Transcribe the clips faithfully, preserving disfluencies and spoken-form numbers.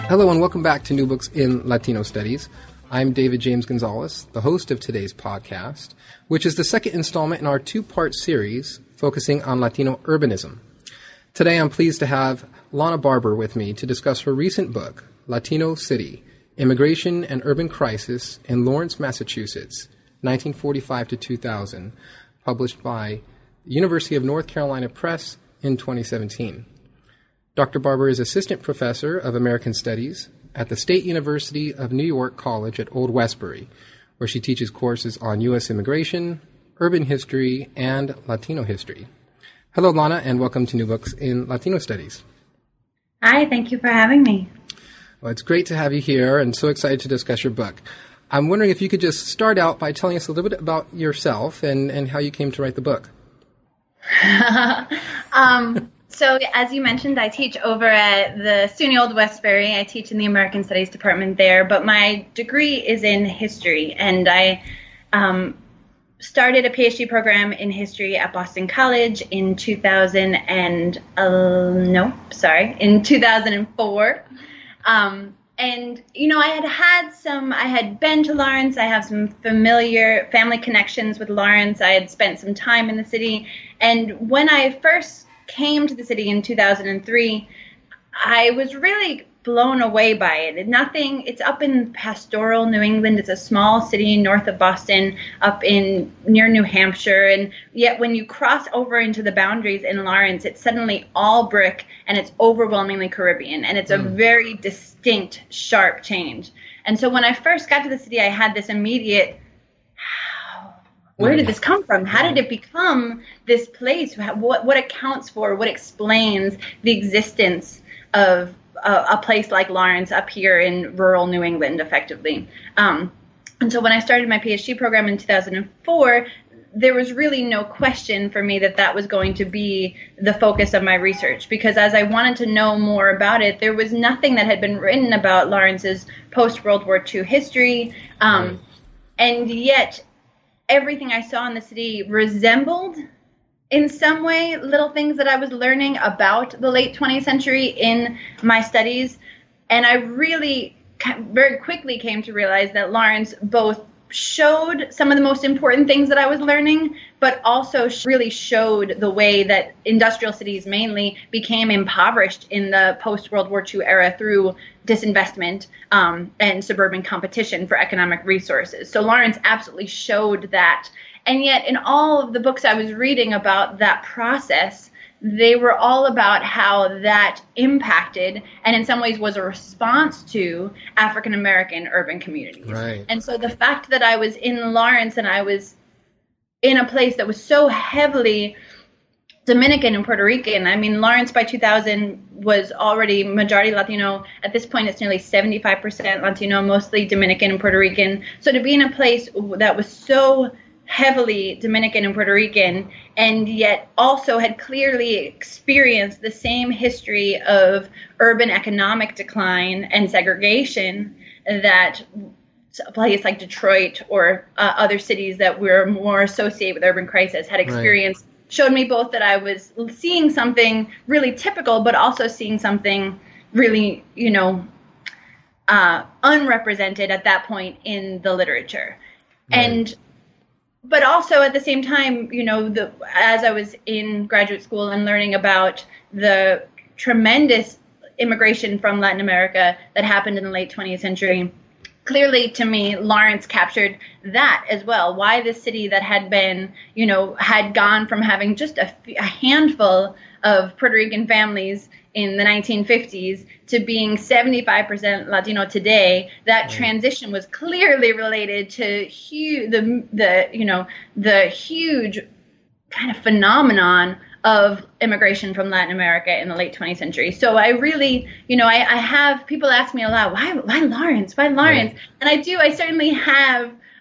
Hello and welcome back to New Books in Latino Studies. I'm David James Gonzalez, the host of today's podcast, which is the second installment in our two-part series focusing on Latino urbanism. Today I'm pleased to have Lana Barber with me to discuss her recent book, Latino City, Immigration and Urban Crisis in Lawrence, Massachusetts, nineteen forty-five to two thousand, published by the University of North Carolina Press in twenty seventeen. Doctor Barber is Assistant Professor of American Studies at the State University of New York College at Old Westbury, where she teaches courses on U S immigration, urban history, and Latino history. Hello, Lana, and welcome to New Books in Latino Studies. Hi, thank you for having me. Well, it's great to have you here, and so excited to discuss your book. I'm wondering if you could just start out by telling us a little bit about yourself and, and how you came to write the book. um, so, as you mentioned, I teach over at the SUNY Old Westbury. I teach in the American Studies department there, but my degree is in history, and I um, started a PhD program in history at Boston College in two thousand and uh, no, sorry, in two thousand four. Um, and, you know, I had had some, I had been to Lawrence. I have some familiar family connections with Lawrence. I had spent some time in the city. And when I first came to the city in two thousand three, I was really blown away by it. Nothing, it's up in pastoral New England. It's a small city north of Boston, up in near New Hampshire. And yet when you cross over into the boundaries in Lawrence, it's suddenly all brick and it's overwhelmingly Caribbean. And it's a mm. very distinct, sharp change. And so when I first got to the city, I had this immediate, where did this come from? How did it become this place? What, what accounts for, what explains the existence of a, a place like Lawrence up here in rural New England, effectively? Um, and so when I started my PhD program in two thousand four, there was really no question for me that that was going to be the focus of my research, because as I wanted to know more about it, there was nothing that had been written about Lawrence's post-World War Two history, um, right. and yet everything I saw in the city resembled, in some way, little things that I was learning about the late twentieth century in my studies. And I really very quickly came to realize that Lawrence both showed some of the most important things that I was learning, but also really showed the way that industrial cities mainly became impoverished in the post-World War Two era through disinvestment um, and suburban competition for economic resources. So Lawrence absolutely showed that. And yet in all of the books I was reading about that process, they were all about how that impacted and in some ways was a response to African American urban communities. Right. And so the fact that I was in Lawrence and I was in a place that was so heavily Dominican and Puerto Rican, I mean, Lawrence by two thousand was already majority Latino. At this point, it's nearly seventy-five percent Latino, mostly Dominican and Puerto Rican. So to be in a place that was so heavily Dominican and Puerto Rican, and yet also had clearly experienced the same history of urban economic decline and segregation that a place like Detroit or uh, other cities that were more associated with urban crisis had experienced, right. showed me both that I was seeing something really typical, but also seeing something really, you know, uh, unrepresented at that point in the literature. Right. And But also at the same time, you know, the, as I was in graduate school and learning about the tremendous immigration from Latin America that happened in the late twentieth century, clearly to me, Lawrence captured that as well. Why this city that had been, you know, had gone from having just a, a handful of Puerto Rican families in the nineteen fifties to being seventy-five percent Latino today, that right. transition was clearly related to hu- the the you know the huge kind of phenomenon of immigration from Latin America in the late twentieth century. So I really, you know, I, I have people ask me a lot, why why Lawrence? Why Lawrence? Right. And I do, I certainly have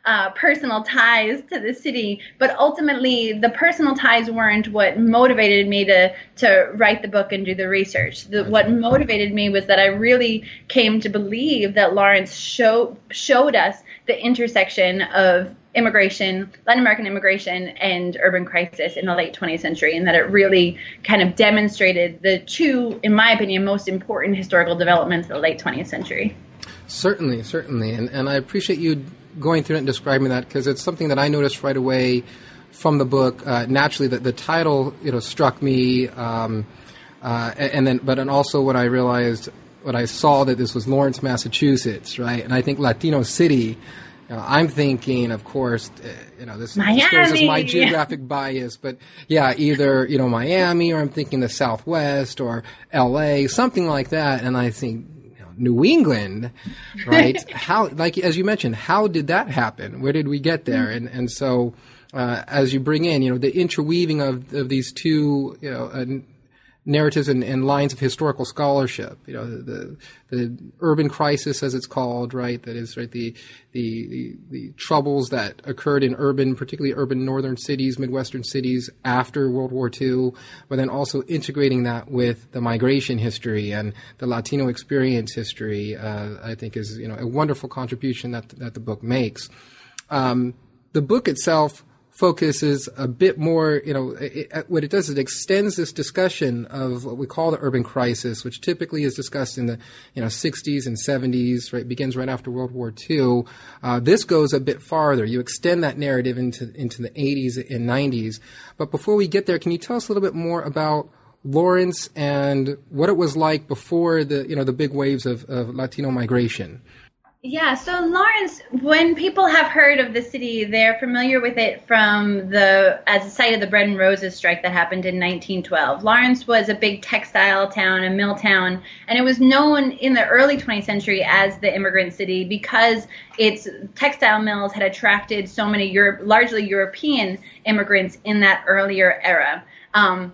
uh, personal ties to the city, but ultimately the personal ties weren't what motivated me to to write the book and do the research. The, what motivated me was that I really came to believe that Lawrence show, showed us the intersection of immigration, Latin American immigration, and urban crisis in the late twentieth century, and that it really kind of demonstrated the two, in my opinion, most important historical developments of the late twentieth century. Certainly, certainly. And, and I appreciate you going through it and describing that, because it's something that I noticed right away from the book. Uh, naturally, that the title, you know, struck me, um, uh, and then, but and also what I realized, what I saw, that this was Lawrence, Massachusetts, right? And I think Latino City. You know, I'm thinking, of course, uh, you know, this, this goes as my geographic bias, but yeah, either, you know, Miami, or I'm thinking the Southwest, or L A, something like that. And I think, you know, New England, right? How, like, as you mentioned, how did that happen? Where did we get there? And, and so, uh, as you bring in, you know, the interweaving of, of these two, you know, uh, narratives and, and lines of historical scholarship, you know, the, the the urban crisis, as it's called, right? That is, right, the, the the the troubles that occurred in urban, particularly urban northern cities, Midwestern cities after World War Two, but then also integrating that with the migration history and the Latino experience history, uh, I think is, you know, a wonderful contribution that that the book makes. Um, the book itself focuses a bit more, you know, it, it, what it does is it extends this discussion of what we call the urban crisis, which typically is discussed in the, you know, sixties and seventies, right, begins right after World War Two. Uh, this goes a bit farther. You extend that narrative into, into the eighties and nineties. But before we get there, can you tell us a little bit more about Lawrence and what it was like before the, you know, the big waves of, of Latino migration? Yeah, so Lawrence, when people have heard of the city, they're familiar with it from the as a site of the Bread and Roses strike that happened in nineteen twelve. Lawrence was a big textile town, a mill town, and it was known in the early twentieth century as the immigrant city because its textile mills had attracted so many Europe, largely European immigrants in that earlier era. Um,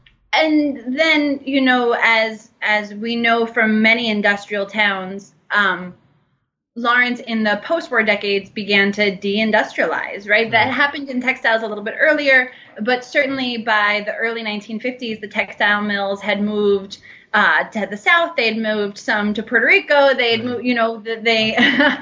and then, you know, as as we know from many industrial towns, um, Lawrence in the post-war decades began to deindustrialize, right? That happened in textiles a little bit earlier, but certainly by the early nineteen fifties, the textile mills had moved uh, to the south. They had moved some to Puerto Rico. They had moved, you know, they,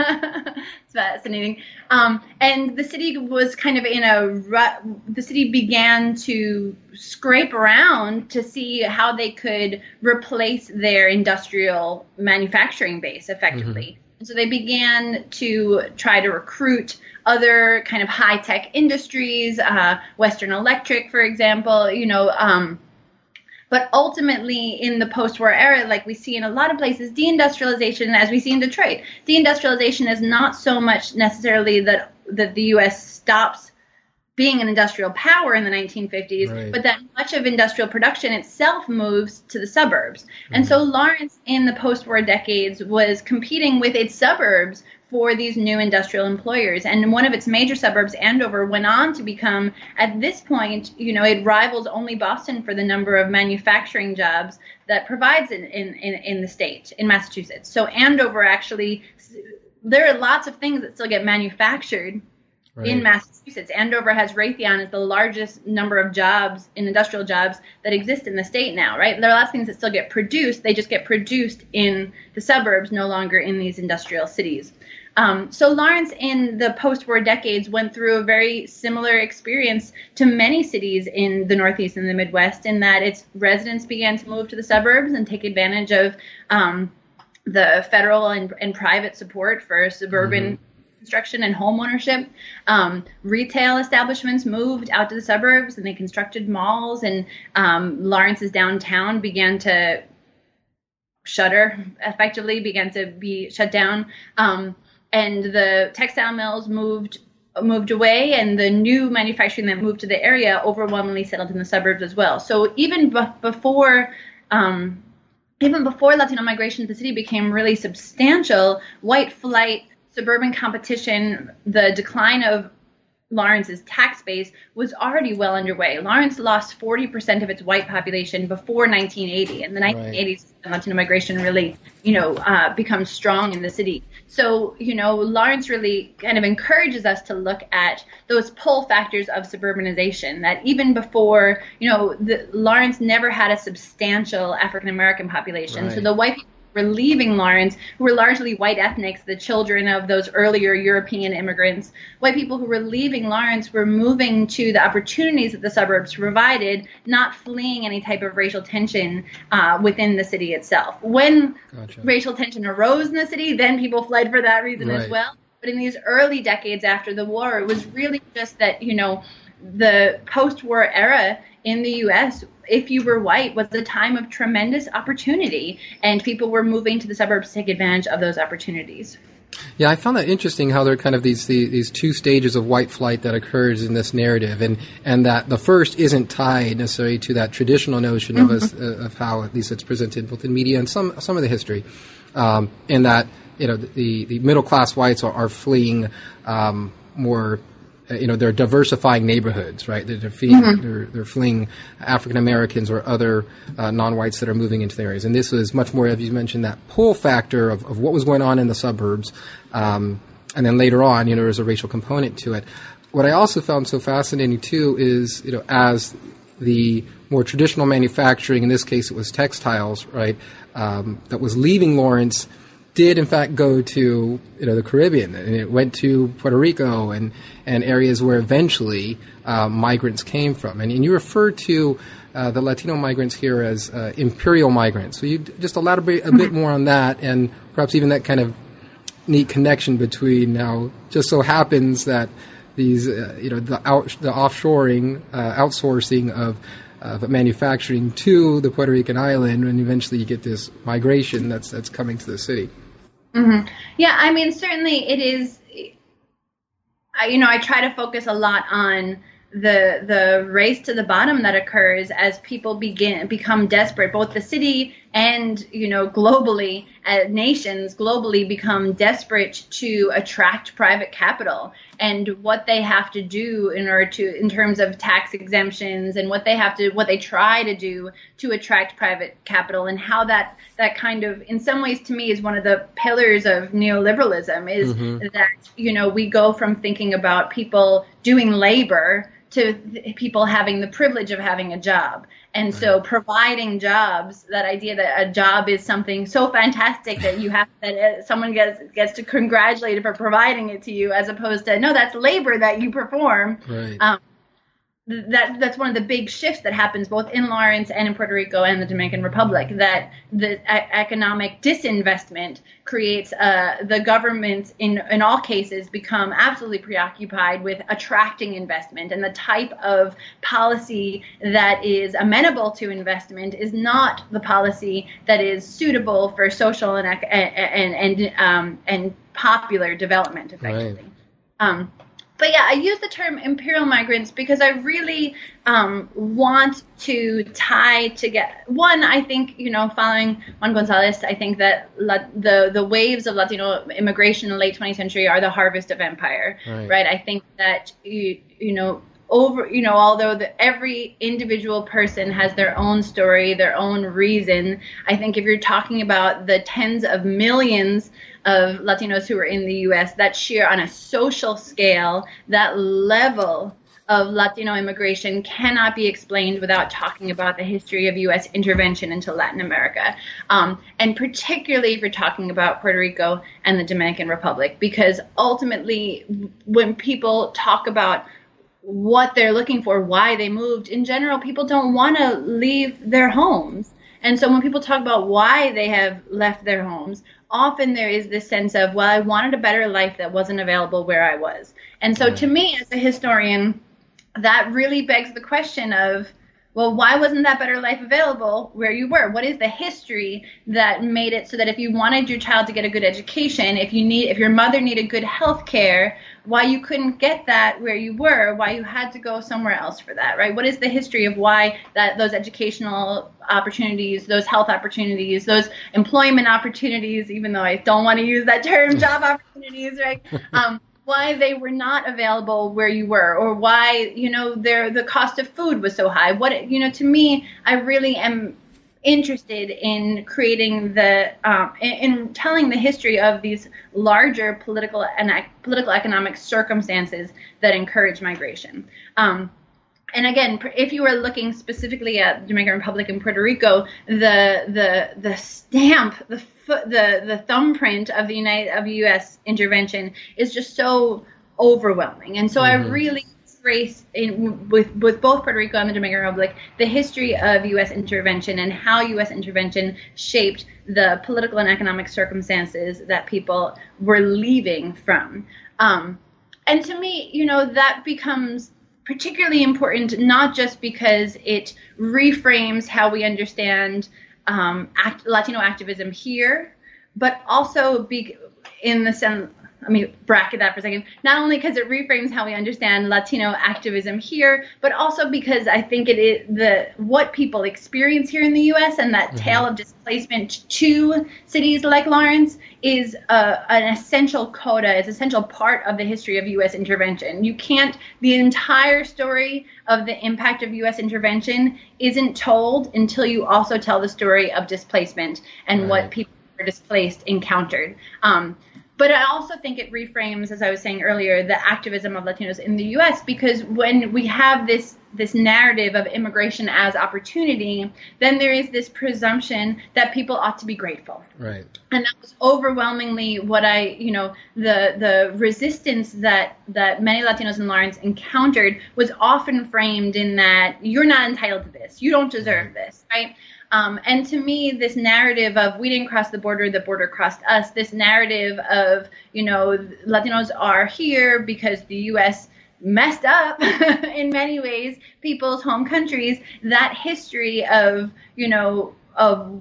it's fascinating. Um, and the city was kind of in a rut. The city began to scrape around to see how they could replace their industrial manufacturing base effectively. Mm-hmm. So they began to try to recruit other kind of high-tech industries, uh, Western Electric, for example, you know, um, but ultimately in the post-war era, like we see in a lot of places, deindustrialization, as we see in Detroit, deindustrialization is not so much necessarily that, that the U S stops being an industrial power in the nineteen fifties, right, but that much of industrial production itself moves to the suburbs. Mm-hmm. And so Lawrence in the post-war decades was competing with its suburbs for these new industrial employers. And one of its major suburbs, Andover, went on to become, at this point, you know, it rivals only Boston for the number of manufacturing jobs that provides in, in, in, in the state, in Massachusetts. So Andover actually, there are lots of things that still get manufactured Right. in Massachusetts. Andover has Raytheon as the largest number of jobs, in industrial jobs, that exist in the state now, right? There are lots of things that still get produced. They just get produced in the suburbs, no longer in these industrial cities. Um, so Lawrence in the post-war decades went through a very similar experience to many cities in the Northeast and the Midwest, in that its residents began to move to the suburbs and take advantage of um, the federal and, and private support for suburban mm-hmm. construction and home ownership. Um, retail establishments moved out to the suburbs and they constructed malls, and um, Lawrence's downtown began to shutter, effectively began to be shut down. Um, and the textile mills moved moved away, and the new manufacturing that moved to the area overwhelmingly settled in the suburbs as well. So even b- before um, even before Latino migration to the city became really substantial, white flight, suburban competition, the decline of Lawrence's tax base was already well underway. Lawrence lost forty percent of its white population before nineteen eighty, and the nineteen eighties right. Latino migration really, you know, uh, becomes strong in the city. So, you know, Lawrence really kind of encourages us to look at those pull factors of suburbanization, that even before, you know, the, Lawrence never had a substantial African American population. Right. So the white people were leaving Lawrence, who were largely white ethnics, the children of those earlier European immigrants. White people who were leaving Lawrence were moving to the opportunities that the suburbs provided, not fleeing any type of racial tension uh, within the city itself. When gotcha. racial tension arose in the city, then people fled for that reason right. as well. But in these early decades after the war, it was really just that, you know, the post-war era in the U S, if you were white, was a time of tremendous opportunity, and people were moving to the suburbs to take advantage of those opportunities. Yeah, I found that interesting how there are kind of these, these these two stages of white flight that occurs in this narrative, and, and that the first isn't tied necessarily to that traditional notion mm-hmm. of us, uh, of how at least it's presented both in media and some some of the history, um, in that you know the, the middle class whites are, are fleeing um, more. You know, they're diversifying neighborhoods, right? They're, they're, fleeing, mm-hmm. they're, they're fleeing African Americans or other uh, non-whites that are moving into the areas. And this was much more, as you mentioned, that pull factor of, of what was going on in the suburbs. Um, and then later on, you know, there's a racial component to it. What I also found so fascinating, too, is, you know, as the more traditional manufacturing, in this case it was textiles, right, um, that was leaving Lawrence, did in fact go to you know the Caribbean, and it went to Puerto Rico and, and areas where eventually uh, migrants came from. And, and you refer to uh, the Latino migrants here as uh, imperial migrants. So you just elaborate a bit more on that, and perhaps even that kind of neat connection between now just so happens that these uh, you know the out, the offshoring, uh, outsourcing of of manufacturing to the Puerto Rican island, and eventually you get this migration that's that's coming to the city. Mm-hmm. Yeah, I mean, certainly it is, I, you know, I try to focus a lot on the the race to the bottom that occurs as people begin become desperate. Both the city and, you know, globally, uh, nations globally become desperate to attract private capital, and what they have to do in order to, in terms of tax exemptions, and what they have to, what they try to do to attract private capital, and how that that kind of, in some ways, to me, is one of the pillars of neoliberalism. Is mm-hmm. that, you know, we go from thinking about people doing labor to th- people having the privilege of having a job. And so providing jobs, that idea that a job is something so fantastic that you have, that someone gets gets to congratulate you for providing it to you, as opposed to, no, that's labor that you perform. Right. Um, that that's one of the big shifts that happens both in Lawrence and in Puerto Rico and the Dominican Republic, that the a- economic disinvestment creates uh, the government in in all cases become absolutely preoccupied with attracting investment, and the type of policy that is amenable to investment is not the policy that is suitable for social and and and um, and popular development, effectively. Right. Um, But yeah, I use the term imperial migrants because I really um, want to tie together. One, I think, you know, following Juan Gonzalez, I think that La- the the waves of Latino immigration in the late twentieth century are the harvest of empire, right? right? I think that, you, you know, over, you know, although the, every individual person has their own story, their own reason, I think if you're talking about the tens of millions of Latinos who are in the U S, that sheer, on a social scale, that level of Latino immigration cannot be explained without talking about the history of U S intervention into Latin America. Um, and particularly if you're talking about Puerto Rico and the Dominican Republic, because ultimately when people talk about what they're looking for, why they moved, in general, people don't want to leave their homes. And so when people talk about why they have left their homes, often there is this sense of, well, I wanted a better life that wasn't available where I was. And so to me, as a historian, that really begs the question of, well, why wasn't that better life available where you were? What is the history that made it so that if you wanted your child to get a good education, if you need, if your mother needed good health care, why you couldn't get that where you were, why you had to go somewhere else for that, right? What is the history of why that those educational opportunities, those health opportunities, those employment opportunities, even though I don't want to use that term, job opportunities, right? Um, why they were not available where you were, or why, you know, their the cost of food was so high. What, you know, to me, I really am interested in creating the um, in, in telling the history of these larger political and ec- political economic circumstances that encourage migration. Um, and again, if you were looking specifically at the Dominican Republic and Puerto Rico, the the the stamp, the foot, the the thumbprint of the United of U S intervention is just so overwhelming, and so mm-hmm. I really trace in with with both Puerto Rico and the Dominican Republic the history of U S intervention and how U S intervention shaped the political and economic circumstances that people were leaving from. Um, and to me, you know, that becomes particularly important not just because it reframes how we understand um, act, Latino activism here, but also be, in the sense. Let me bracket that for a second. Not only because it reframes how we understand Latino activism here, but also because I think it is the what people experience here in the U S and that mm-hmm. tale of displacement to cities like Lawrence is uh, an essential coda, is an essential part of the history of U S intervention. You can't, the entire story of the impact of U S intervention isn't told until you also tell the story of displacement and right. what people who are displaced encountered. Um, But I also think it reframes, as I was saying earlier, the activism of Latinos in the U S, because when we have this this narrative of immigration as opportunity, then there is this presumption that people ought to be grateful. Right. And that was overwhelmingly what I, you know, the the resistance that, that many Latinos in Lawrence encountered was often framed in that you're not entitled to this, you don't deserve right. this, right? Um, and to me, this narrative of we didn't cross the border, the border crossed us, this narrative of, you know, Latinos are here because the U S messed up in many ways, people's home countries, that history of, you know, of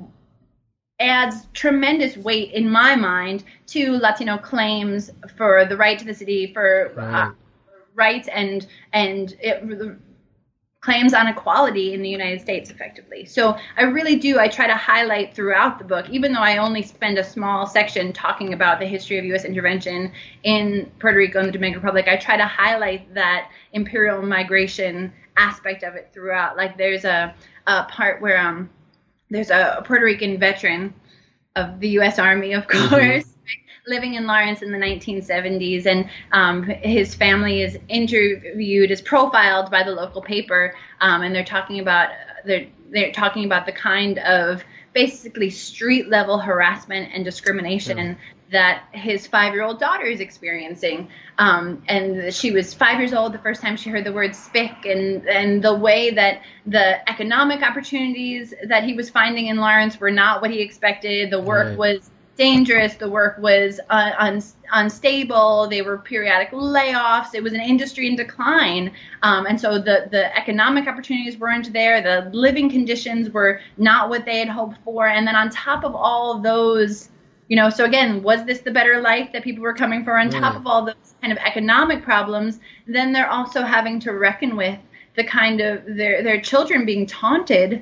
adds tremendous weight in my mind to Latino claims for the right to the city, for right. uh, rights and, and it, claims on equality in the United States effectively. So I really do, I try to highlight throughout the book, even though I only spend a small section talking about the history of U S intervention in Puerto Rico and the Dominican Republic, I try to highlight that imperial migration aspect of it throughout. Like there's a, a part where um there's a Puerto Rican veteran of the U S Army, of course, mm-hmm. living in Lawrence in the nineteen seventies, and um, his family is interviewed, is profiled by the local paper, um, and they're talking about they're they're talking about the kind of basically street level harassment and discrimination yeah. that his five-year-old daughter is experiencing. Um, and she was five years old the first time she heard the word spic, and and the way that the economic opportunities that he was finding in Lawrence were not what he expected. The work right. was dangerous. The work was uh, un- unstable. There were periodic layoffs. It was an industry in decline. Um, and so the, the economic opportunities weren't there. The living conditions were not what they had hoped for. And then on top of all of those, you know, so again, was this the better life that people were coming for? On top mm. of all those kind of economic problems, then they're also having to reckon with the kind of their, their children being taunted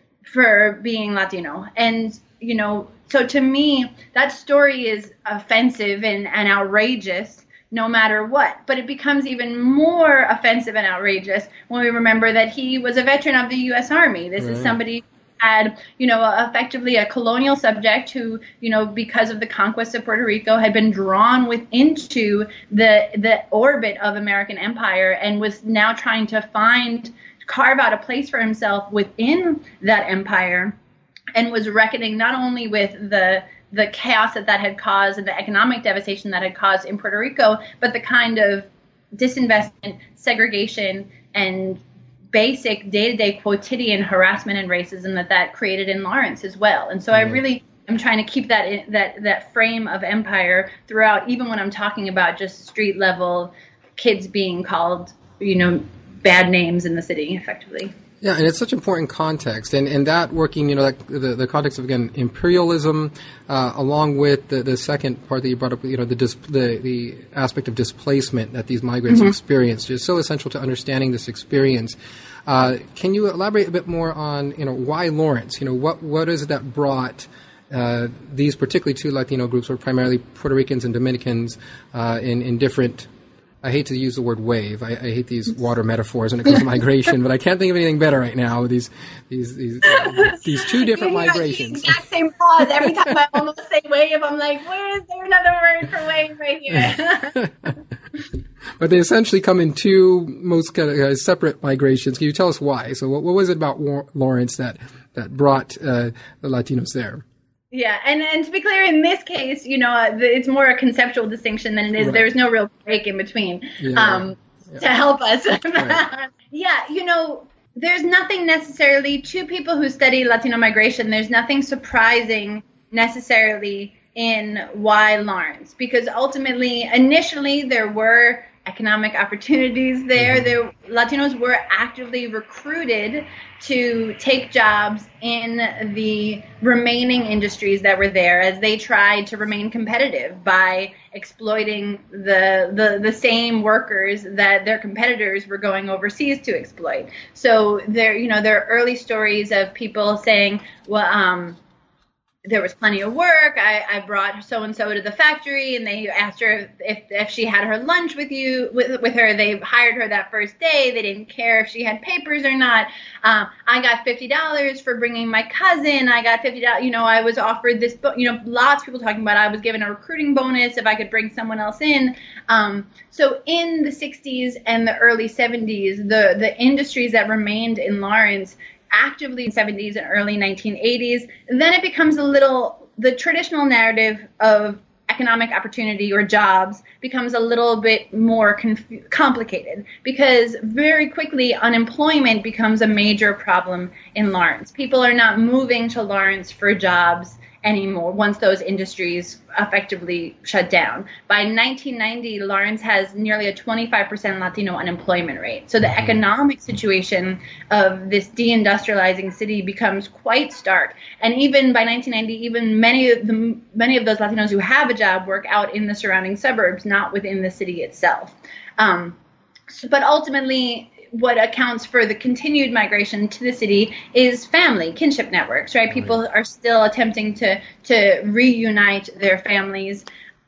for being Latino. And, you know, so to me, that story is offensive and, and outrageous no matter what. But it becomes even more offensive and outrageous when we remember that he was a veteran of the U S Army. This right. is somebody who had, you know, effectively a colonial subject who, you know, because of the conquest of Puerto Rico, had been drawn with into the the orbit of American empire and was now trying to find, carve out a place for himself within that empire. And was reckoning not only with the the chaos that that had caused and the economic devastation that had caused in Puerto Rico, but the kind of disinvestment, segregation, and basic day-to-day quotidian harassment and racism that that created in Lawrence as well. And so mm-hmm. I really am trying to keep that in, that that frame of empire throughout, even when I'm talking about just street-level kids being called, you know, bad names in the city, effectively. Yeah, and it's such important context, and, and that working, you know, like the, the context of, again, imperialism, uh, along with the, the second part that you brought up, you know, the dis- the, the aspect of displacement that these migrants mm-hmm. experienced is so essential to understanding this experience. Uh, can you elaborate a bit more on, you know, why Lawrence? You know, what what is it that brought uh, these particularly two Latino groups, or primarily Puerto Ricans and Dominicans, uh, in, in different I hate to use the word wave. I, I hate these water metaphors when it comes to migration, but I can't think of anything better right now with these these these, uh, these two different you know, migrations. The exact same pause every time I almost say wave. I'm like, where is there another word for wave right here? But they essentially come in two most kind of uh, separate migrations. Can you tell us why? So, what, what was it about Lawrence that that brought uh, the Latinos there? Yeah, and, and to be clear, in this case, you know, uh, the, it's more a conceptual distinction than it is. Right. There's no real break in between yeah, um, yeah. to help us. Right. Yeah, you know, there's nothing necessarily, to people who study Latino migration, there's nothing surprising necessarily in why Lawrence. Because ultimately, initially, there were economic opportunities there. Mm-hmm. There, Latinos were actively recruited to take jobs in the remaining industries that were there as they tried to remain competitive by exploiting the, the, the same workers that their competitors were going overseas to exploit. So there, you know, there are early stories of people saying, well, um, there was plenty of work. I, I brought so-and-so to the factory, and they asked her if if she had her lunch with you with with her. They hired her that first day. They didn't care if she had papers or not. Um, I got fifty dollars for bringing my cousin. I got fifty dollars. You know, I was offered this, you know, lots of people talking about I was given a recruiting bonus if I could bring someone else in. Um, so in the sixties and the early seventies, the, the industries that remained in Lawrence actively in the seventies and early nineteen eighties, then it becomes a little, the traditional narrative of economic opportunity or jobs becomes a little bit more conf- complicated because very quickly unemployment becomes a major problem in Lawrence. People are not moving to Lawrence for jobs anymore once those industries effectively shut down. By nineteen ninety, Lawrence has nearly a twenty-five percent Latino unemployment rate. So the economic situation of this deindustrializing city becomes quite stark. And even by nineteen ninety, even many of the many of those Latinos who have a job work out in the surrounding suburbs, not within the city itself. Um, so, but ultimately, what accounts for the continued migration to the city is family, kinship networks, right? People are still attempting to to reunite their families.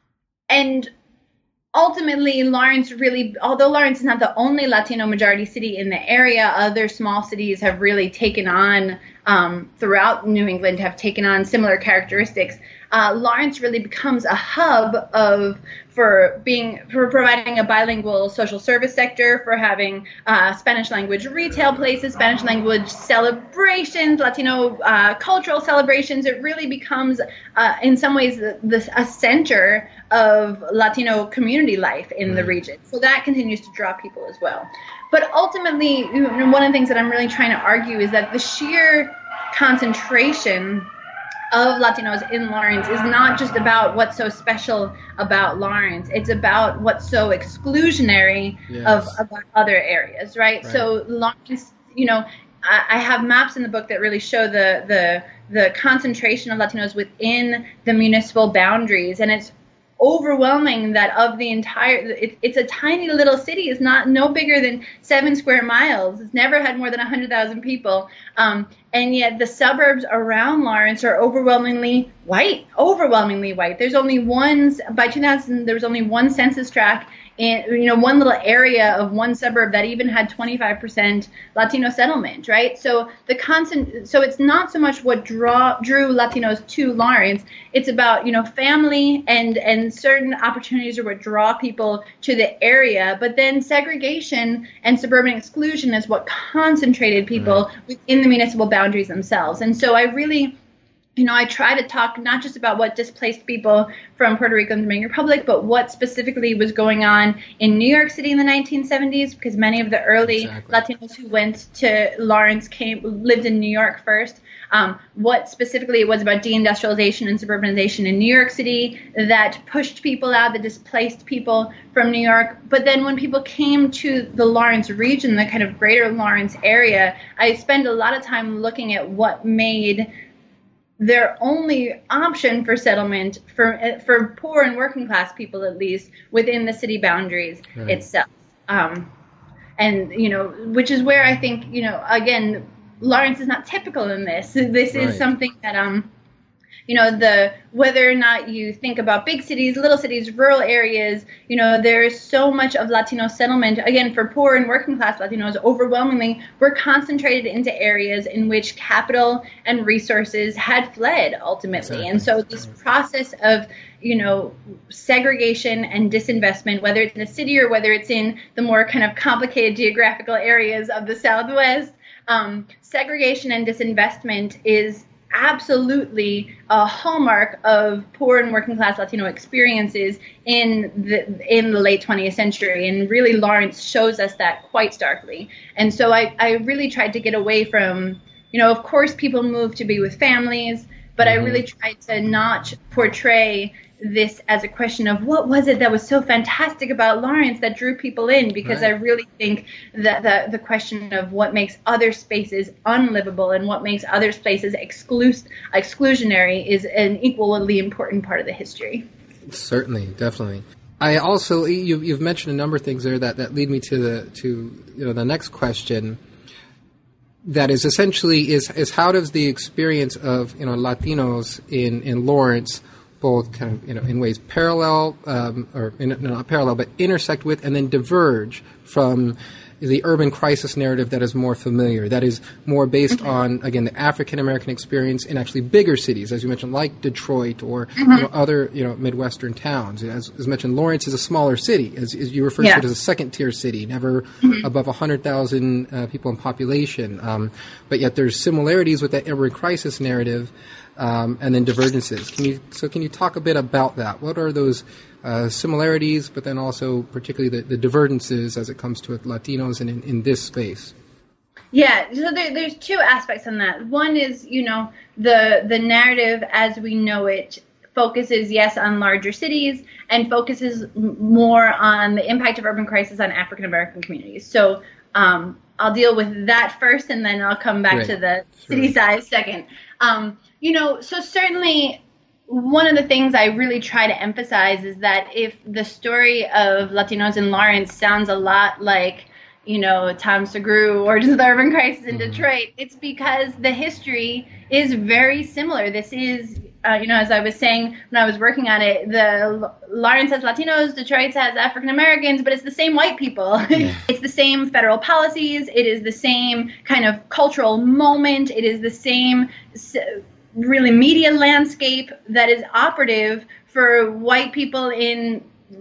And ultimately, Lawrence really, although Lawrence is not the only Latino majority city in the area, other small cities have really taken on, um, throughout New England, have taken on similar characteristics. Uh, Lawrence really becomes a hub of for being for providing a bilingual social service sector, for having uh, Spanish language retail places, Spanish language celebrations, Latino uh, cultural celebrations. It really becomes, uh, in some ways, the, the, a center of Latino community life in the region. So that continues to draw people as well. But ultimately, you know, one of the things that I'm really trying to argue is that the sheer concentration of Latinos in Lawrence is not just about what's so special about Lawrence. It's about what's so exclusionary yes. of about other areas, right? right? So Lawrence, you know, I, I have maps in the book that really show the the the concentration of Latinos within the municipal boundaries, and it's overwhelming that of the entire, it, it's a tiny little city. It's not no bigger than seven square miles. It's never had more than one hundred thousand people. Um, and yet the suburbs around Lawrence are overwhelmingly white, overwhelmingly white. There's only one, by two thousand, there was only one census tract in, you know, one little area of one suburb that even had twenty-five percent Latino settlement, right? So the constant, so it's not so much what draw, drew Latinos to Lawrence. It's about, you know, family and, and certain opportunities are what draw people to the area. But then segregation and suburban exclusion is what concentrated people right. within the municipal boundaries themselves. And so I really, you know, I try to talk not just about what displaced people from Puerto Rico and the Dominican Republic, but what specifically was going on in New York City in the nineteen seventies, because many of the early exactly. Latinos who went to Lawrence came lived in New York first. Um, what specifically it was about deindustrialization and suburbanization in New York City that pushed people out, that displaced people from New York. But then when people came to the Lawrence region, the kind of greater Lawrence area, I spend a lot of time looking at what made their only option for settlement for for poor and working class people, at least within the city boundaries right. itself. Um, and, you know, which is where I think, you know, again, Lawrence is not typical in this. This is right. something that um You know, the whether or not you think about big cities, little cities, rural areas, you know, there's so much of Latino settlement. Again, for poor and working class Latinos, overwhelmingly, we're concentrated into areas in which capital and resources had fled ultimately. Exactly. And so this process of, you know, segregation and disinvestment, whether it's in a city or whether it's in the more kind of complicated geographical areas of the Southwest, um, segregation and disinvestment is absolutely a hallmark of poor and working class Latino experiences in the in the late twentieth century, and really Lawrence shows us that quite starkly. And so I, I really tried to get away from, you know, of course people move to be with families, but mm-hmm. I really tried to not portray this as a question of what was it that was so fantastic about Lawrence that drew people in, because right. I really think that the, the question of what makes other spaces unlivable and what makes other spaces exclus- exclusionary is an equally important part of the history. Certainly, definitely. I also, you, you've mentioned a number of things there that, that lead me to the to you know the next question. That is essentially is is how does the experience of you know Latinos in, in Lawrence both kind of, you know, in ways parallel, um, or in, no, not parallel, but intersect with and then diverge from the urban crisis narrative that is more familiar, that is more based mm-hmm. on, again, the African-American experience in actually bigger cities, as you mentioned, like Detroit or mm-hmm. you know, other, you know, Midwestern towns. As, as mentioned, Lawrence is a smaller city, as, as you refer yeah. to it as a second-tier city, never mm-hmm. above one hundred thousand uh, people in population. Um, but yet there's similarities with that urban crisis narrative. Um, and then divergences. Can you so can you talk a bit about that? What are those uh, similarities, but then also particularly the, the divergences as it comes to Latinos and in, in this space? Yeah, so there, there's two aspects on that. One is, you know, the the narrative as we know it focuses, yes, on larger cities and focuses more on the impact of urban crisis on African American communities. So um, I'll deal with that first, and then I'll come back Great. to the city sure. size second. Um, you know, so certainly one of the things I really try to emphasize is that if the story of Latinos in Lawrence sounds a lot like, you know, Tom Segru or just the urban crisis in mm-hmm. Detroit, it's because the history is very similar. This is, uh, you know, as I was saying when I was working on it, the Lawrence has Latinos, Detroit has African Americans, but it's the same white people. Yeah. It's the same federal policies. It is the same kind of cultural moment. It is the same really media landscape that is operative for white people in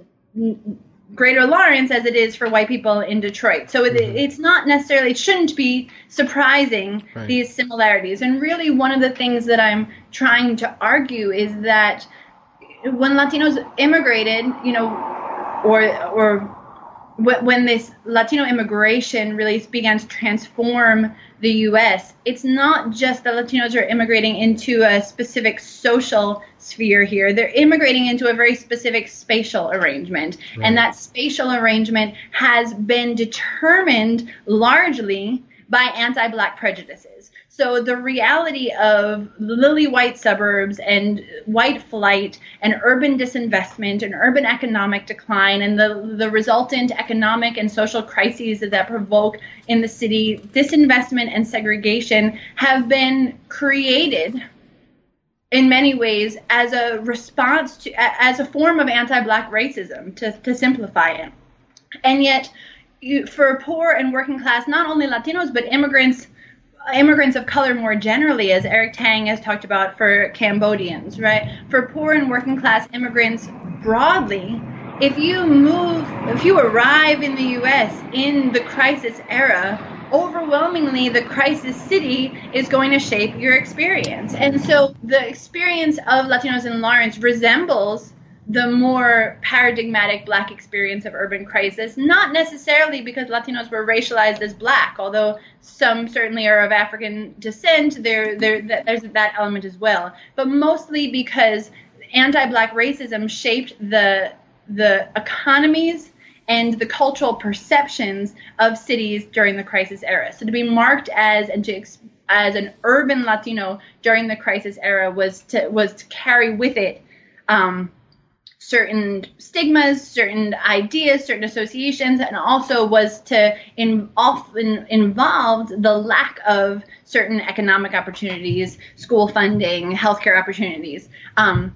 Greater Lawrence as it is for white people in Detroit. So it, mm-hmm. it's not necessarily, it shouldn't be surprising, right. these similarities. And really one of the things that I'm trying to argue is that when Latinos immigrated, you know, or or when this Latino immigration really began to transform the U S, it's not just that Latinos are immigrating into a specific social sphere here. They're immigrating into a very specific spatial arrangement. Right. And that spatial arrangement has been determined largely by anti-Black prejudices. So the reality of lily white suburbs and white flight and urban disinvestment and urban economic decline and the, the resultant economic and social crises that, that provoke in the city, disinvestment and segregation have been created in many ways as a response to, as a form of anti-Black racism, to, to simplify it. And yet, you, for poor and working class, not only Latinos, but immigrants, immigrants of color more generally, as Eric Tang has talked about for Cambodians, right? For poor and working class immigrants broadly, if you move, if you arrive in the U S in the crisis era, overwhelmingly the crisis city is going to shape your experience. And so the experience of Latinos in Lawrence resembles the more paradigmatic Black experience of urban crisis, not necessarily because Latinos were racialized as Black, although some certainly are of African descent, there, there, there's that element as well, but mostly because anti-Black racism shaped the, the economies and the cultural perceptions of cities during the crisis era. So to be marked as and to as an urban Latino during the crisis era was to was to carry with it um, certain stigmas, certain ideas, certain associations, and also was to in, often involved the lack of certain economic opportunities, school funding, healthcare opportunities. Um,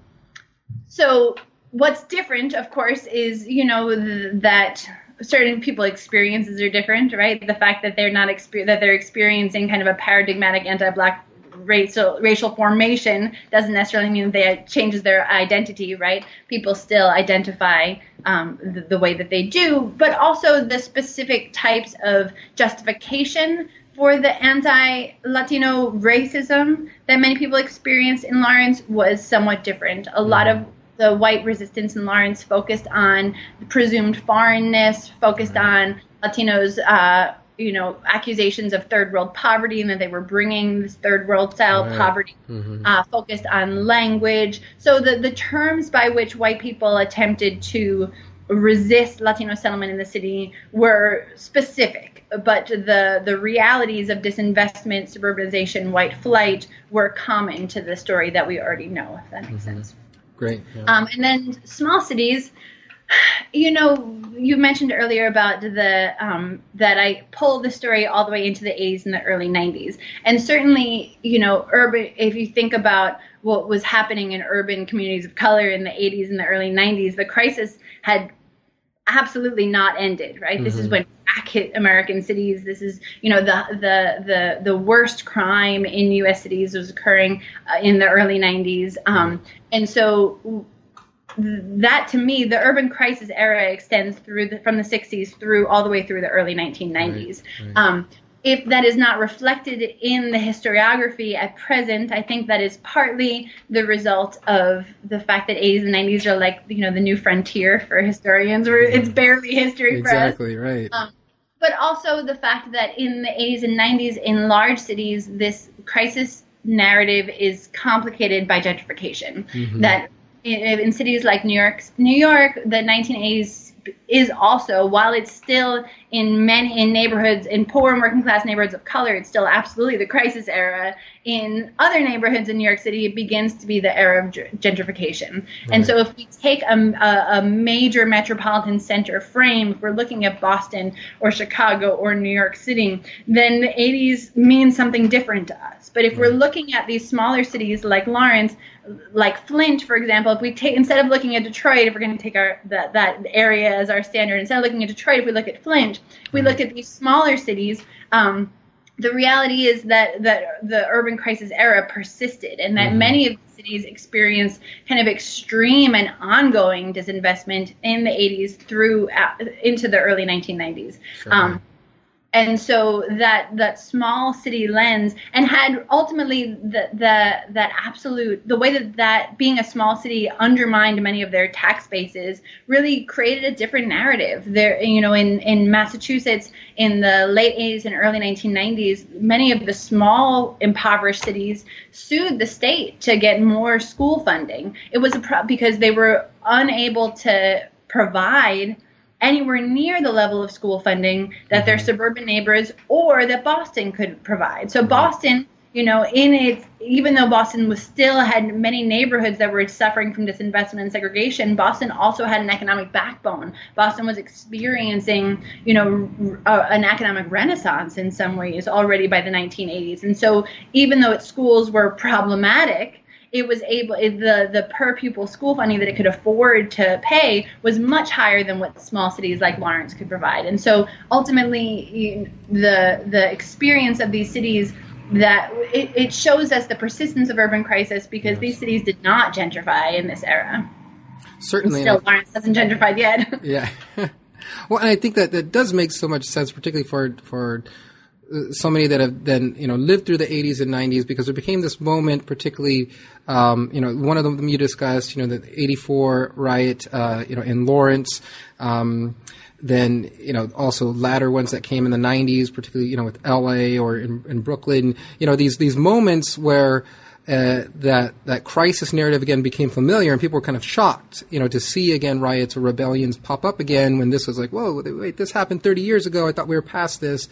so what's different, of course, is, you know, th- that certain people experiences are different, right? The fact that they're not exper- that they're experiencing kind of a paradigmatic anti-Black racial racial formation doesn't necessarily mean that it changes their identity, right? People still identify um, the, the way that they do, but also the specific types of justification for the anti-Latino racism that many people experienced in Lawrence was somewhat different. A lot of the white resistance in Lawrence focused on the presumed foreignness, focused on Latinos, uh, you know, accusations of third world poverty and that they were bringing this third world style right. poverty, mm-hmm. uh, focused on language. So the, the terms by which white people attempted to resist Latino settlement in the city were specific, but the, the realities of disinvestment, suburbanization, white flight were common to the story that we already know, if that makes mm-hmm. sense. Great. Yeah. Um, and then small cities, you know, you mentioned earlier about the um, that I pulled the story all the way into the eighties and the early nineties. And certainly, you know, urban, if you think about what was happening in urban communities of color in the eighties and the early nineties, the crisis had absolutely not ended, right? Mm-hmm. This is when crack hit American cities. This is, you know, the the the the worst crime in U S cities was occurring uh, in the early nineties. Um, and so that, to me, the urban crisis era extends through the, from the sixties through all the way through the early nineteen nineties. Right, right. Um, if that is not reflected in the historiography at present, I think that is partly the result of the fact that eighties and nineties are like, you know, the new frontier for historians, where it's barely history exactly, for us. Exactly, right. Um, but also the fact that in the eighties and nineties, in large cities, this crisis narrative is complicated by gentrification. Mm-hmm. That in, in cities like New York, New York, the nineteen eighties is also, while it's still in many in neighborhoods, in poor and working class neighborhoods of color, it's still absolutely the crisis era. In other neighborhoods in New York City, it begins to be the era of gentrification. Right. And so if we take a, a, a major metropolitan center frame, if we're looking at Boston or Chicago or New York City, then the eighties means something different to us. But if right. we're looking at these smaller cities like Lawrence, like Flint, for example, if we take, instead of looking at Detroit, if we're going to take our that, that area as our standard, instead of looking at Detroit, if we look at Flint, if we look at these smaller cities, um, the reality is that, that the urban crisis era persisted, and that mm-hmm. many of the cities experienced kind of extreme and ongoing disinvestment in the eighties through uh, into the early nineteen nineties. Sure. Um, And so that that small city lens, and had ultimately the the that absolute the way that that being a small city undermined many of their tax bases, really created a different narrative. There, you know, in in Massachusetts in the late eighties and early nineteen nineties, many of the small impoverished cities sued the state to get more school funding. It was a pro- because they were unable to provide anywhere near the level of school funding that their suburban neighbors or that Boston could provide. So Boston, you know, in its, even though Boston was still had many neighborhoods that were suffering from disinvestment and segregation, Boston also had an economic backbone. Boston was experiencing, you know, a, an economic renaissance in some ways already by the nineteen eighties. And so even though its schools were problematic, it was able, the, the per pupil school funding that it could afford to pay was much higher than what small cities like Lawrence could provide. And so ultimately, the the experience of these cities, that it, it shows us the persistence of urban crisis, because yes. these cities did not gentrify in this era. Certainly. And still, Lawrence hasn't gentrified yet. Yeah. Well, and I think that that does make so much sense, particularly for for so many that have then, you know, lived through the eighties and nineties, because it became this moment, particularly, um, you know, one of them you discussed, you know, the eighty-four riot, uh, you know, in Lawrence, um, then, you know, also latter ones that came in the nineties, particularly, you know, with L A or in, in Brooklyn, you know, these, these moments where, Uh, that that crisis narrative again became familiar, and people were kind of shocked, you know, to see again riots or rebellions pop up again when this was like, whoa, wait, this happened thirty years ago. I thought we were past this.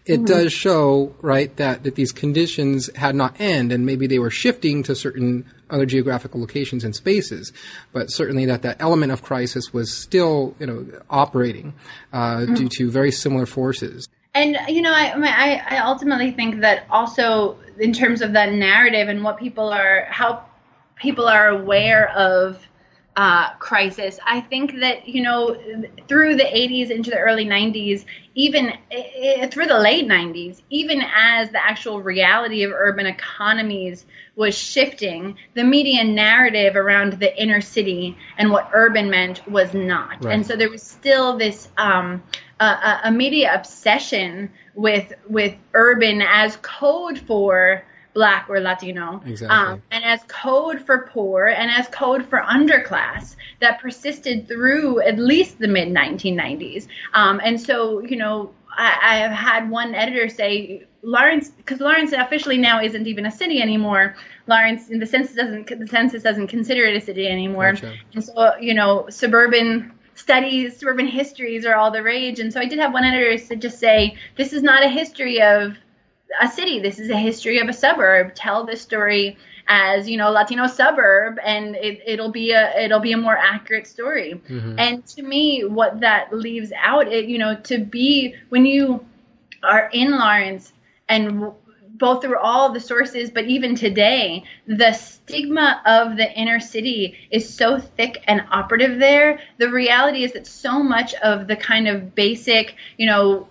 it mm-hmm. does show, right, that, that these conditions had not end, and maybe they were shifting to certain other geographical locations and spaces, but certainly that that element of crisis was still, you know, operating uh, mm-hmm. due to very similar forces. And, you know, I, I I ultimately think that also in terms of that narrative and what people are, how people are aware of uh, crisis, I think that, you know, through the eighties into the early nineties, even uh, through the late nineties, even as the actual reality of urban economies was shifting, the media narrative around the inner city and what urban meant was not. Right. And so there was still this um, uh, a media obsession with with urban as code for Black or Latino, exactly. um, and as code for poor and as code for underclass that persisted through at least the mid nineteen nineties. Um, and so, you know, I, I have had one editor say, Lawrence, because Lawrence officially now isn't even a city anymore. Lawrence, in the census doesn't the census doesn't consider it a city anymore. Gotcha. And so, you know, suburban studies, suburban histories are all the rage. And so I did have one editor just say, this is not a history of a city. This is a history of a suburb. Tell this story as, you know, Latino suburb, and it, it'll be a it'll be a more accurate story. Mm-hmm. And to me, what that leaves out, it, you know, to be when you are in Lawrence and both through all the sources, but even today, the stigma of the inner city is so thick and operative there. The reality is that so much of the kind of basic, you know,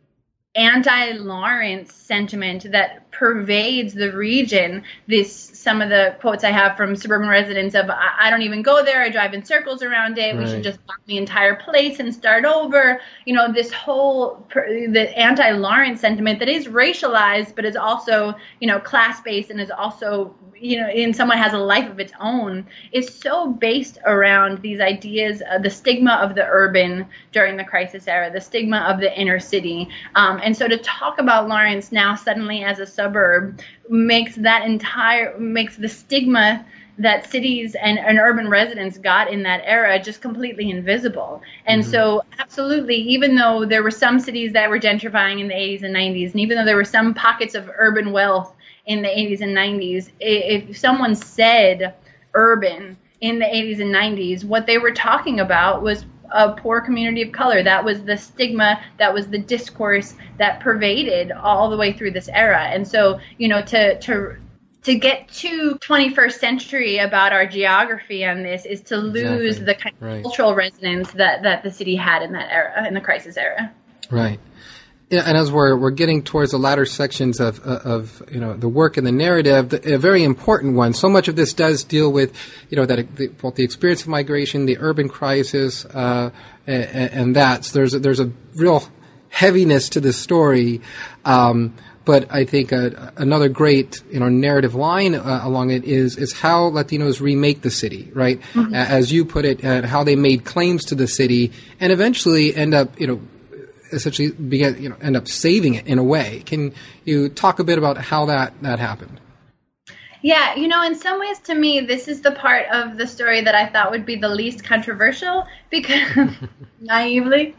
anti-Lawrence sentiment that pervades the region. This some of the quotes I have from suburban residents of, I, I don't even go there, I drive in circles around it, right. We should just block the entire place and start over. You know, this whole, the anti-Lawrence sentiment that is racialized, but is also, you know, class-based and is also, you know, in someone has a life of its own, is so based around these ideas, uh, the stigma of the urban during the crisis era, the stigma of the inner city. Um, and so to talk about Lawrence now suddenly as a suburb makes that entire, makes the stigma that cities and, and urban residents got in that era just completely invisible. And mm-hmm. so absolutely, even though there were some cities that were gentrifying in the eighties and nineties, and even though there were some pockets of urban wealth in the eighties and nineties, if someone said urban in the eighties and nineties, what they were talking about was a poor community of color. That was the stigma, that was the discourse that pervaded all the way through this era. And so, you know, to to to get to twenty-first century about our geography on this is to lose exactly. the kind of right. cultural resonance that, that the city had in that era, in the crisis era. Right. Yeah, and as we're we're getting towards the latter sections of of you know the work and the narrative, the, a very important one. So much of this does deal with you know that the, both the experience of migration, the urban crisis, uh, and, and that. So there's a, there's a real heaviness to this story. Um, but I think uh, another great you know narrative line uh, along it is is how Latinos remake the city, right? Mm-hmm. As you put it, uh, how they made claims to the city and eventually end up you know. essentially began, you know, end up saving it in a way. Can you talk a bit about how that, that happened? Yeah, you know, in some ways to me, this is the part of the story that I thought would be the least controversial because, naively,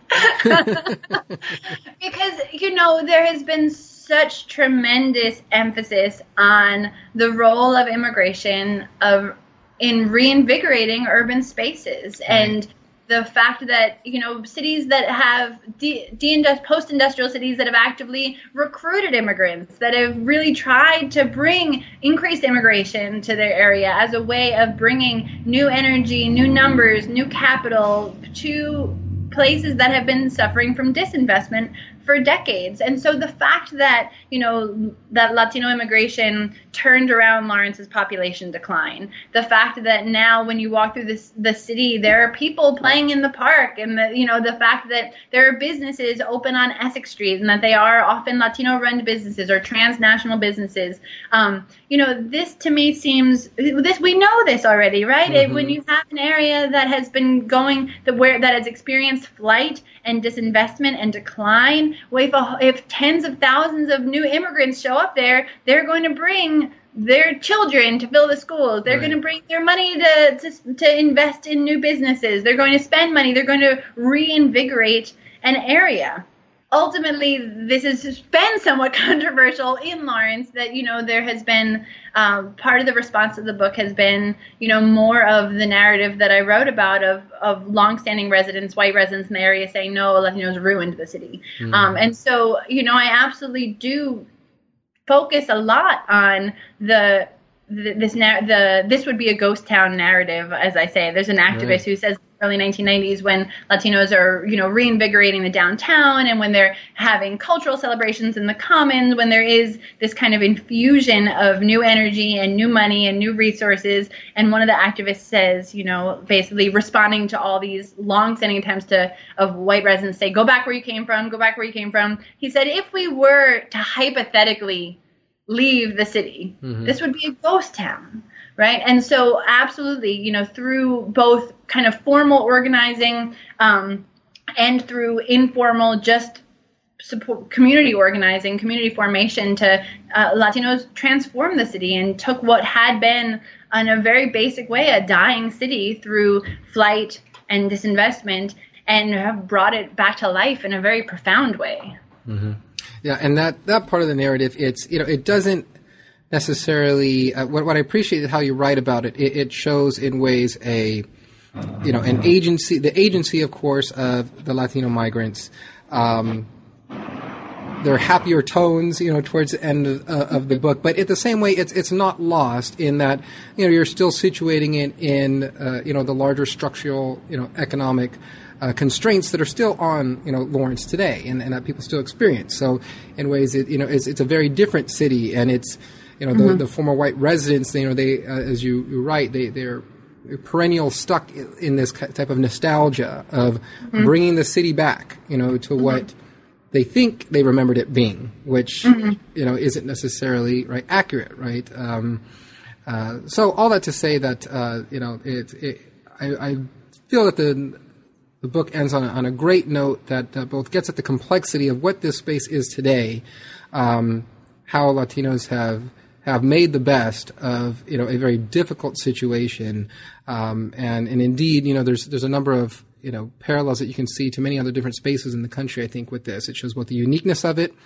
because, you know, there has been such tremendous emphasis on the role of immigration of in reinvigorating urban spaces. Right. And the fact that, you know, cities that have de- de- post-industrial cities that have actively recruited immigrants, that have really tried to bring increased immigration to their area as a way of bringing new energy, new numbers, new capital to places that have been suffering from disinvestment for decades. And so the fact that, you know, that Latino immigration turned around Lawrence's population decline, the fact that now when you walk through this, the city, there are people playing in the park, and the, you know, the fact that there are businesses open on Essex Street and that they are often Latino-run businesses or transnational businesses. Um, you know, this to me seems, this we know this already, right? Mm-hmm. It, when you have an area that has been going, that where that has experienced flight and disinvestment and decline, If, a, if tens of thousands of new immigrants show up there, they're going to bring their children to fill the schools. They're right. going to bring their money to, to to invest in new businesses. They're going to spend money. They're going to reinvigorate an area. ultimately, this has been somewhat controversial in Lawrence, that, you know, there has been um, part of the response to the book has been, you know, more of the narrative that I wrote about of, of longstanding residents, white residents in the area saying, no, Latinos ruined the city. Mm. Um, and so, you know, I absolutely do focus a lot on the this the this would be a ghost town narrative, as I say. There's an activist right. who says early nineteen nineties, when Latinos are, you know, reinvigorating the downtown, and when they're having cultural celebrations in the commons, when there is this kind of infusion of new energy and new money and new resources. And one of the activists says, you know, basically responding to all these long-standing attempts to of white residents say, go back where you came from, go back where you came from. He said, if we were to hypothetically leave the city, mm-hmm. this would be a ghost town. Right. And so absolutely, you know, through both kind of formal organizing um, and through informal, just support, community organizing, community formation, to uh, Latinos transformed the city and took what had been, in a very basic way, a dying city through flight and disinvestment, and have brought it back to life in a very profound way. Mm-hmm. Yeah. And that, that part of the narrative, it's, you know, it doesn't necessarily, uh, what, what I appreciate how you write about it, it, it shows in ways a, you know, an agency, the agency, of course, of the Latino migrants. Um, there are happier tones, you know, towards the end of, uh, of the book, but at the same way, it's it's not lost in that, you know, you're still situating it in, uh, you know, the larger structural, you know, economic uh, constraints that are still on, you know, Lawrence today, and, and that people still experience. So, in ways, it, you know, it's, it's a very different city, and it's, you know, the, mm-hmm. the former white residents, you know, they, uh, as you, you write, they, they're perennial stuck in this type of nostalgia of mm-hmm. bringing the city back, you know, to mm-hmm. what they think they remembered it being, which, mm-hmm. you know, isn't necessarily, right, accurate, right? Um, uh, so all that to say that, uh, you know, it, it I, I feel that the the book ends on a, on a great note that uh, both gets at the complexity of what this space is today, um, how Latinos have have made the best of, you know, a very difficult situation. Um, and, and indeed, you know, there's, there's a number of, you know, parallels that you can see to many other different spaces in the country, I think, with this. It shows both the uniqueness of it,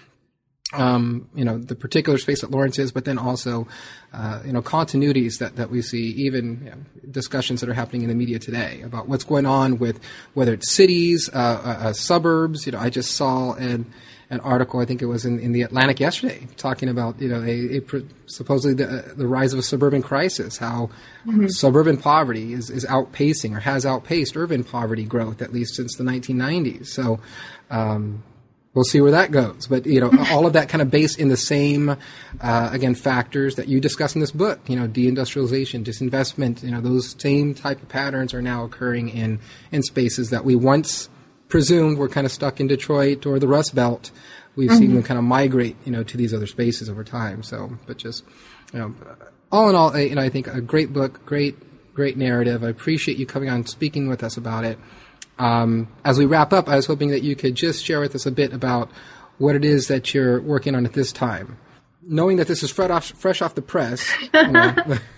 um, you know, the particular space that Lawrence is, but then also, uh, you know, continuities that, that we see, even, you know, discussions that are happening in the media today about what's going on with whether it's cities, uh, uh, uh suburbs. You know, I just saw an, an article, I think it was in, in the Atlantic yesterday, talking about, you know, a, a supposedly the, the rise of a suburban crisis, how mm-hmm. suburban poverty is, is outpacing or has outpaced urban poverty growth, at least since the nineteen nineties. So um, we'll see where that goes. But, you know, all of that kind of based in the same, uh, again, factors that you discuss in this book, you know, deindustrialization, disinvestment, you know, those same type of patterns are now occurring in, in spaces that we once presumed were kind of stuck in Detroit or the Rust Belt. We've mm-hmm. seen them kind of migrate, you know, to these other spaces over time. So, but just, you know, all in all, you know, I think a great book, great, great narrative. I appreciate you coming on, speaking with us about it. Um, as we wrap up, I was hoping that you could just share with us a bit about what it is that you're working on at this time, knowing that this is fresh off, fresh off the press. You know.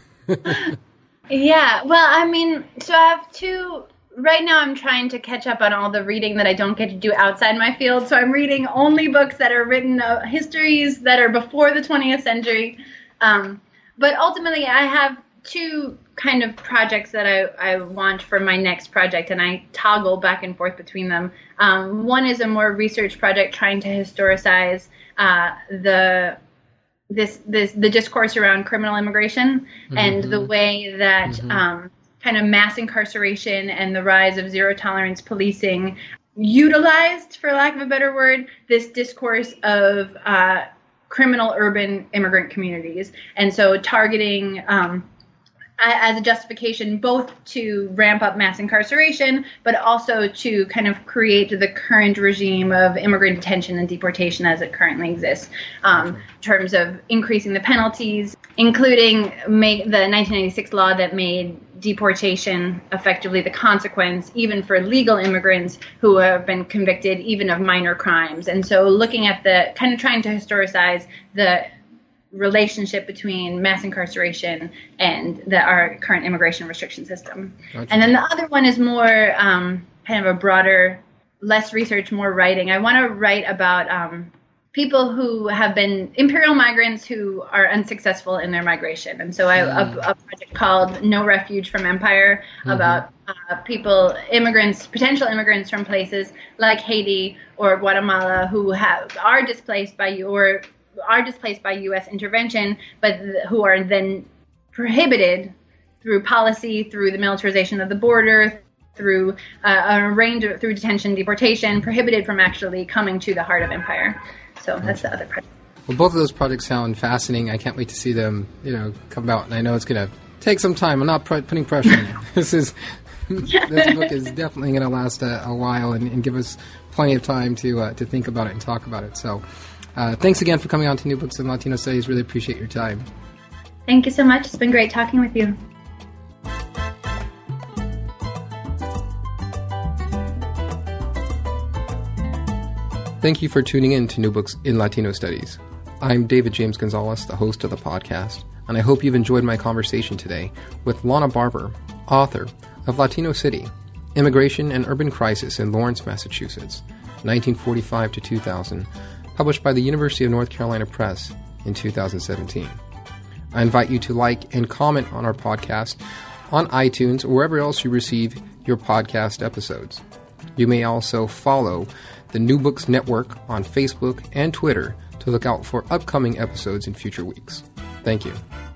Yeah, well, I mean, so I have two. Right now I'm trying to catch up on all the reading that I don't get to do outside my field. So I'm reading only books that are written, uh, histories that are before the twentieth century. Um, but ultimately I have two kind of projects that I, I want for my next project, and I toggle back and forth between them. Um, one is a more research project trying to historicize uh, the this this the discourse around criminal immigration mm-hmm. and the way that mm-hmm. um, kind of mass incarceration and the rise of zero tolerance policing utilized, for lack of a better word, this discourse of uh, criminal urban immigrant communities. And so targeting um, as a justification both to ramp up mass incarceration, but also to kind of create the current regime of immigrant detention and deportation as it currently exists, um, in terms of increasing the penalties, including make the nineteen ninety-six law that made deportation effectively the consequence even for legal immigrants who have been convicted even of minor crimes. And so looking at the kind of trying to historicize the relationship between mass incarceration and the, our current immigration restriction system. Gotcha. And then the other one is more um, kind of a broader less research, more writing. I want to write about um, people who have been imperial migrants who are unsuccessful in their migration. And so I have a, a project called No Refuge from Empire mm-hmm. about uh, people, immigrants, potential immigrants from places like Haiti or Guatemala who have are displaced by you or are displaced by U S intervention, but th- who are then prohibited through policy, through the militarization of the border, through uh, a range of, through detention, deportation, prohibited from actually coming to the heart of empire. So that's the other part. Well, both of those projects sound fascinating. I can't wait to see them, you know, come out. And I know it's going to take some time. I'm not pr- putting pressure on you. This is this book is definitely going to last a, a while and, and give us plenty of time to uh, to think about it and talk about it. So, uh, thanks again for coming on to New Books in Latino Studies. Really appreciate your time. Thank you so much. It's been great talking with you. Thank you for tuning in to New Books in Latino Studies. I'm David James Gonzalez, the host of the podcast, and I hope you've enjoyed my conversation today with Lana Barber, author of Latino City, Immigration and Urban Crisis in Lawrence, Massachusetts, nineteen forty-five to two thousand, published by the University of North Carolina Press in two thousand seventeen. I invite you to like and comment on our podcast on iTunes or wherever else you receive your podcast episodes. You may also follow the New Books Network on Facebook and Twitter to look out for upcoming episodes in future weeks. Thank you.